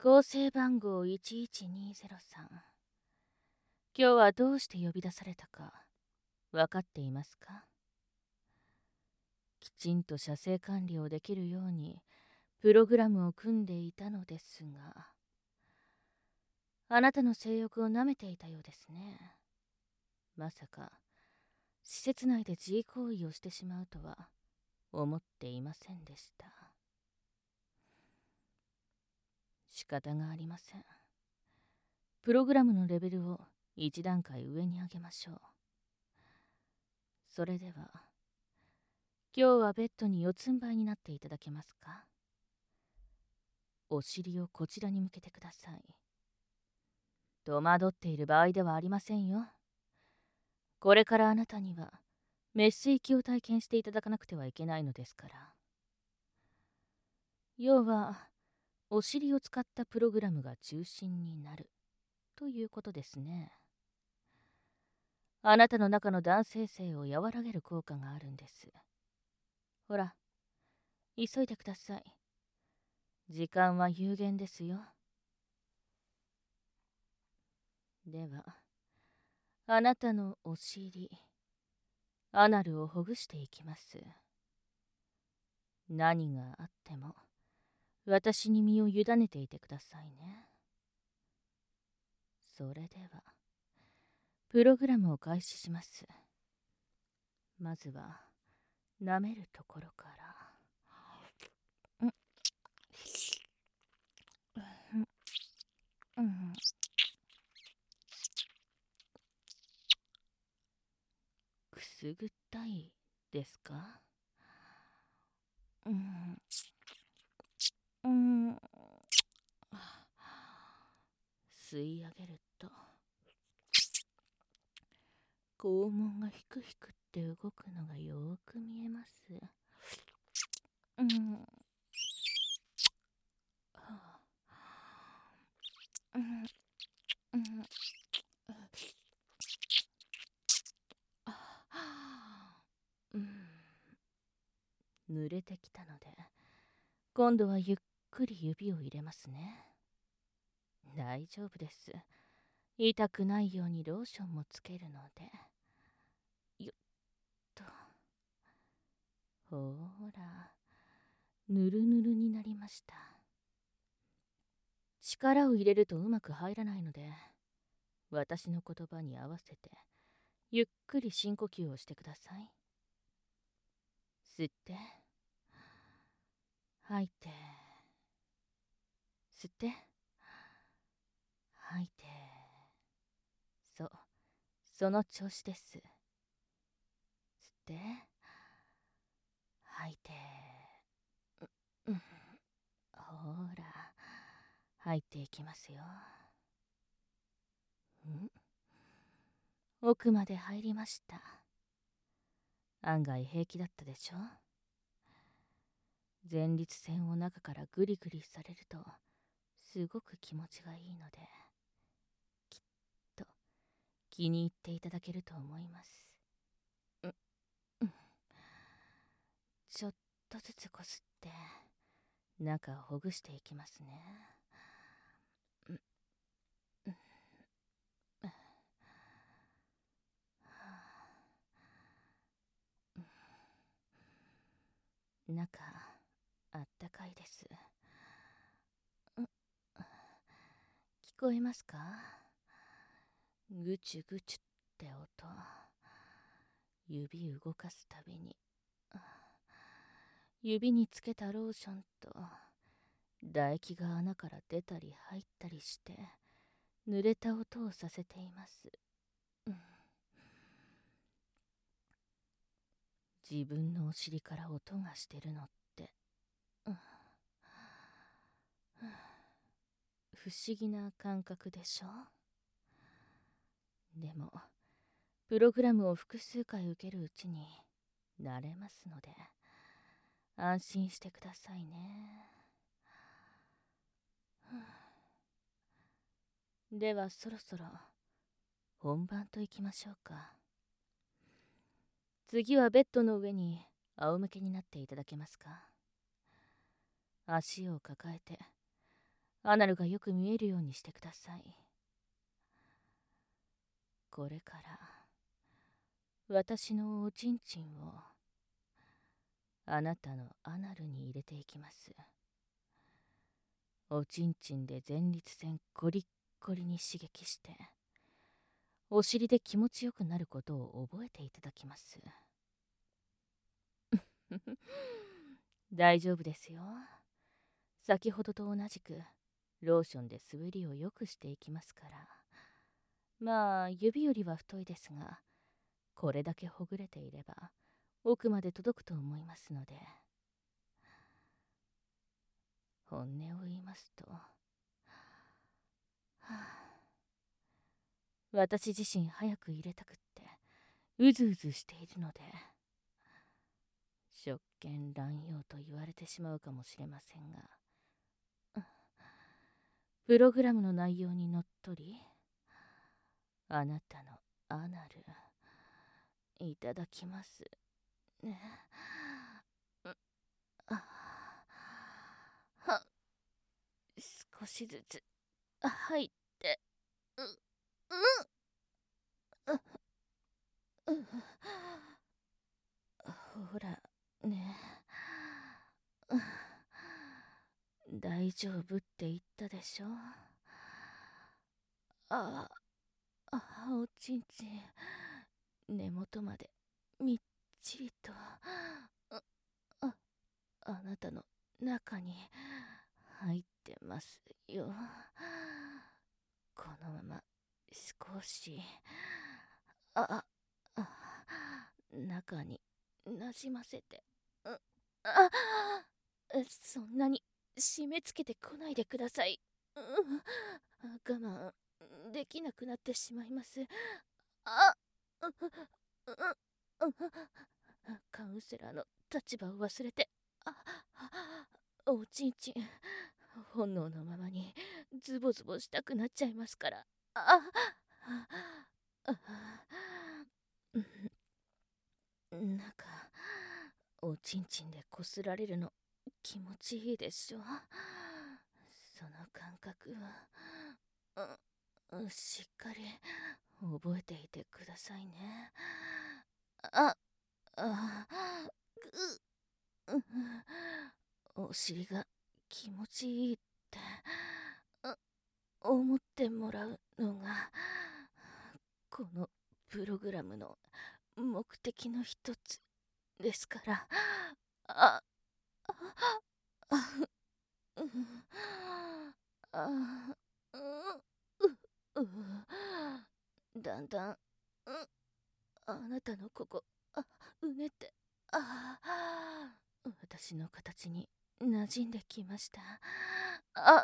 構成番号11203。今日はどうして呼び出されたか分かっていますか？きちんと射精管理をできるようにプログラムを組んでいたのですが、あなたの性欲を舐めていたようですね。まさか施設内で自慰行為をしてしまうとは思っていませんでした。仕方がありません。プログラムのレベルを一段階上に上げましょう。それでは今日はベッドに四つん這いになっていただけますか？お尻をこちらに向けてください。戸惑っている場合ではありませんよ。これからあなたにはメス行きを体験していただかなくてはいけないのですから。要はお尻を使ったプログラムが中心になるということですね。あなたの中の男性性を和らげる効果があるんです。ほら、急いでください。時間は有限ですよ。では、あなたのお尻、アナルをほぐしていきます。何があっても、私に身を委ねていてくださいね。それでは、プログラムを開始します。まずは、舐めるところから。くすぐったいですか？吸い上げると肛門がひくひくって動くのがよーく見えます。濡れてきたので今度はゆっくり指を入れますね。大丈夫です。痛くないようにローションもつけるので。よっと。ほーら、ぬるぬるになりました。力を入れるとうまく入らないので、私の言葉に合わせてゆっくり深呼吸をしてください。吸って吐いて、吸って吐いて。そう、その調子です。吸って吐いて。ほら、入っていきますよ。奥まで入りました。案外平気だったでしょ？前立腺を中からグリグリされるとすごく気持ちがいいので、きっと気に入っていただけると思います。ちょっとずつこすって中をほぐしていきますね。中あったかいです。聞こえますか？ぐちゅぐちゅって音。指動かすたびに指につけたローションと唾液が穴から出たり入ったりして濡れた音をさせています。自分のお尻から音がしてるのって、不思議な感覚でしょ？でもプログラムを複数回受けるうちに慣れますので安心してくださいね。ではそろそろ本番といきましょうか。次はベッドの上に仰向けになっていただけますか？足を抱えてアナルがよく見えるようにしてください。これから私のおちんちんをあなたのアナルに入れていきます。おちんちんで前立腺コリッコリに刺激してお尻で気持ちよくなることを覚えていただきます。大丈夫ですよ。先ほどと同じくローションで滑りを良くしていきますから。まあ指よりは太いですが、これだけほぐれていれば奥まで届くと思いますので。本音を言いますと、私自身早く入れたくってうずうずしているので、職権乱用と言われてしまうかもしれませんが、プログラムの内容にのっとり、あなたのアナルいただきますね。少しずつ入って、ほらね、大丈夫って言ったでしょ。おちんちん根元までみっちりとあなたの中に入ってますよ。このまま少しああ中になじませて、そんなに締め付けてこないでください。我慢できなくなってしまいます。あカウンセラーの立場を忘れて、おちんちん本能のままにズボズボしたくなっちゃいますから。なんかおちんちんでこすられるの気持ちいいでしょ。その感覚はしっかり覚えていてくださいね。お尻が気持ちいいって思ってもらうのがこのプログラムの目的の一つですから。ああうあうだんだんあなたのここうねって私の形に馴染んできました。あ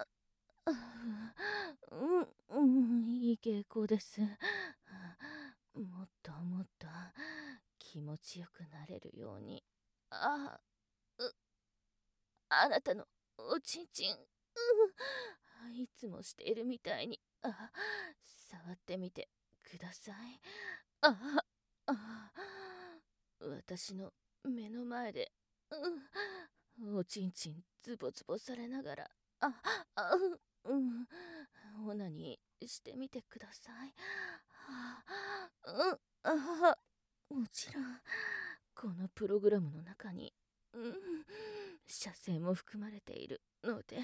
いい傾向です。もっともっと気持ちよくなれるように。あなたのおちんちん、いつもしているみたいに、触ってみてください。私の目の前で、おちんちんズボズボされながら、オナニーしてみてください。もちろん、このプログラムの中に、射精も含まれているので、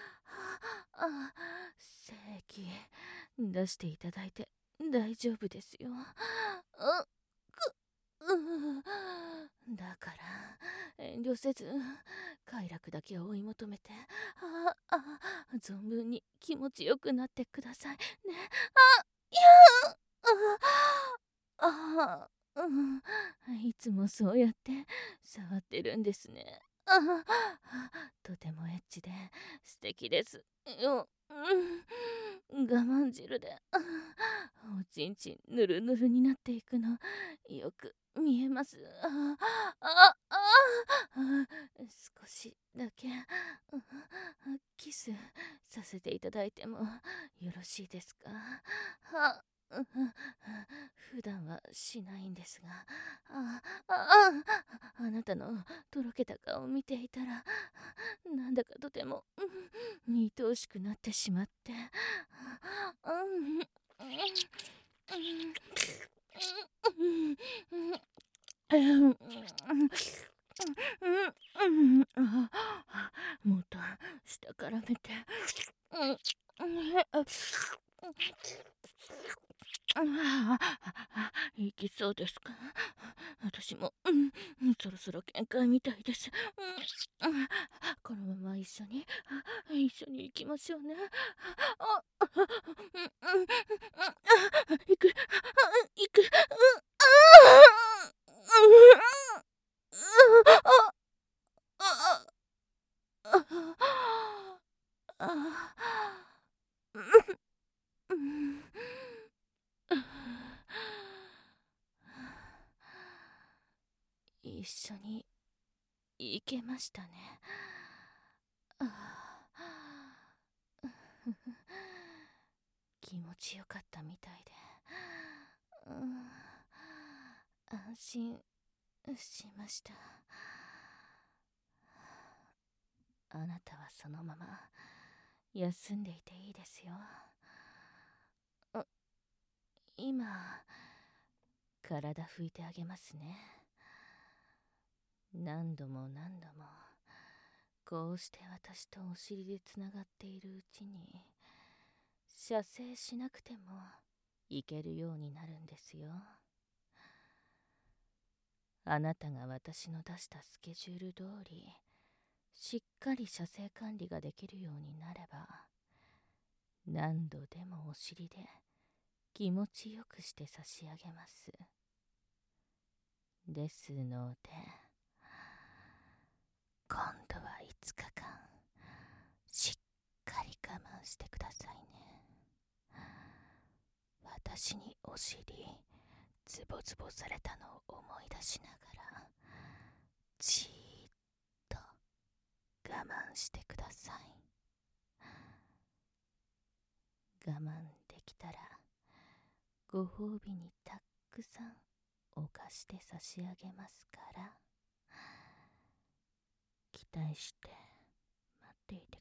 精液出していただいて大丈夫ですよ。だから遠慮せず快楽だけを追い求めて存分に気持ちよくなってくださいね。いやいつもそうやって触ってるんですね。とてもエッチで素敵ですよ。我慢汁でおちんちんぬるぬるになっていくのよく見えます。少しだけキスさせていただいてもよろしいですか。 普段はしないんですが、あなたのとろけた顔を見ていたら、なんだかとても、愛おしくなってしまって、もっと下から見て、いきそうですか？私も、そろそろ限界みたいです。このまま一緒に行きましょうね。行く、行く、一緒に行けましたね。気持ちよかったみたいで、安心しました。あなたはそのまま休んでいていいですよ。今、体拭いてあげますね。何度も何度も、こうして私とお尻でつながっているうちに、射精しなくてもいけるようになるんですよ。あなたが私の出したスケジュール通り、しっかり射精管理ができるようになれば、何度でもお尻で気持ちよくして差し上げます。ですので、今度は5日間、しっかり我慢してくださいね。私にお尻、ズボズボされたのを思い出しながら、じーっと我慢してください。我慢できたら、ご褒美にたくさん犯して差し上げますから、期待して待っていて